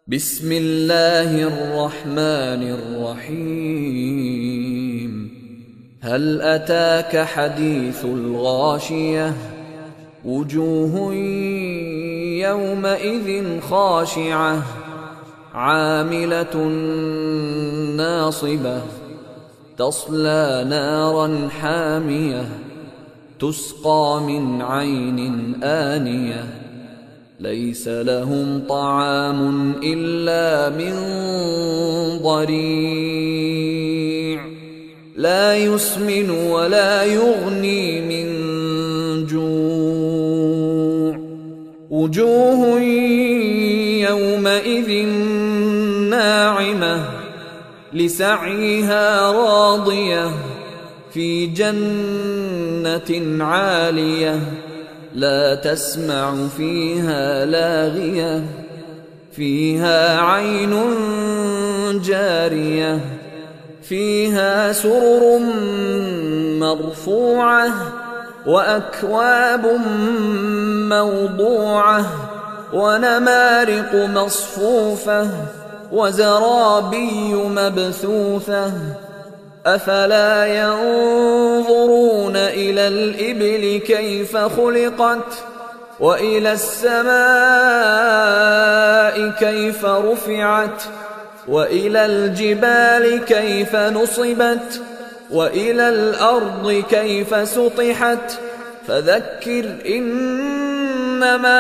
بسم الله الرحمن الرحيم. هل أتاك حديث الغاشية؟ وجوه يومئذ خاشعة عاملة ناصبة تصلى نارا حامية تسقى من عين آنية ليس لهم طعام إلا من ضريع لا يسمن ولا يغني من جوع. وجوه يومئذ ناعمة لسعيها راضية في جنة عالية لا تسمع فيها لاغية فيها عين جارية فيها سرر مرفوعة وأكواب موضوعة ونمارق مصفوفة وزرابي مبثوثة أفلا ينظرون إلى الإبل كيف خلقت وإلى السماء كيف رفعت وإلى الجبال كيف نصبت وإلى الأرض كيف سطحت فذكر إنما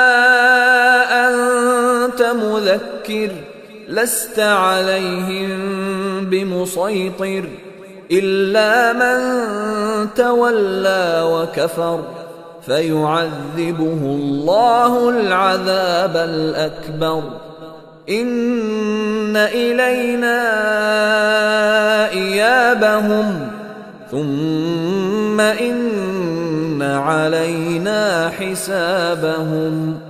أنت مذكر لست عليهم بمسيطر إلا من تولى وكفر فيعذبه الله العذاب الأكبر. إن إلينا إيابهم ثم إن علينا حسابهم.